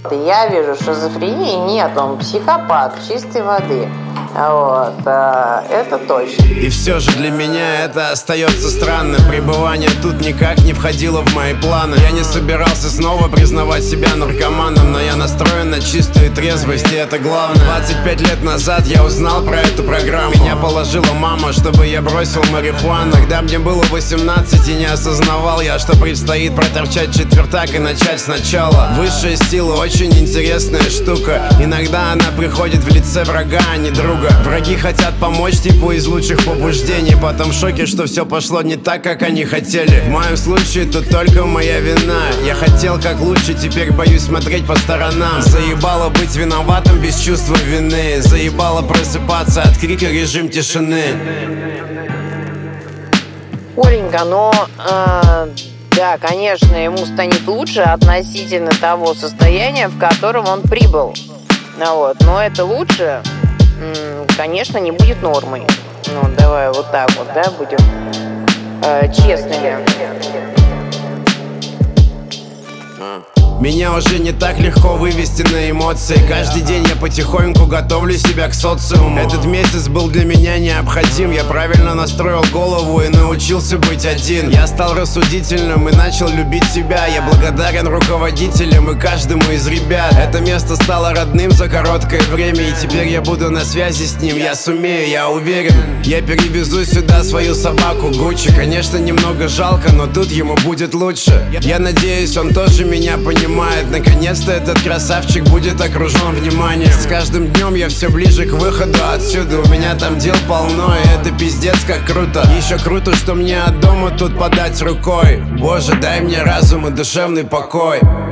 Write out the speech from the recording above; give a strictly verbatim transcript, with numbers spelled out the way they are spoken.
Я вижу, шизофрении нет, он психопат чистой воды. Вот, а, это точно. И все же для меня это остается странным. Пребывание тут никак не входило в мои планы. Я не собирался снова признавать себя наркоманом, но я настроен на чистую трезвость, и это главное. двадцать пять лет назад я узнал про эту программу. Меня положила мама, чтобы я бросил марихуану. Когда мне было восемнадцать, и не осознавал я, что предстоит проторчать четвертак и начать сначала. Высшая сила очень интересная штука. Иногда она приходит в лице врага, а не друга. Враги хотят помочь типу из лучших побуждений, потом в шоке, что все пошло не так, как они хотели. В моем случае тут только моя вина. Я хотел как лучше, теперь боюсь смотреть по сторонам. Заебало быть виноватым без чувства вины. Заебало просыпаться от крика режим тишины. Оленька, но э, да, конечно, ему станет лучше относительно того состояния, в котором он прибыл. Ну, вот, но это лучше, конечно, не будет нормой. Ну, давай вот так вот, да, будем э, честными. Меня уже не так легко вывести на эмоции. Каждый день я потихоньку готовлю себя к социуму. Этот месяц был для меня необходим. Я правильно настроил голову и научился быть один. Я стал рассудительным и начал любить себя. Я благодарен руководителям и каждому из ребят. Это место стало родным за короткое время, и теперь я буду на связи с ним. Я сумею, я уверен. Я перевезу сюда свою собаку Гуччи. Конечно, немного жалко, но тут ему будет лучше. Я надеюсь, он тоже меня понимает. Наконец-то этот красавчик будет окружен вниманием. С каждым днем я все ближе к выходу отсюда. У меня там дел полно, и это пиздец как круто. Еще круто, что мне от дома тут подать рукой. Боже, дай мне разум и душевный покой.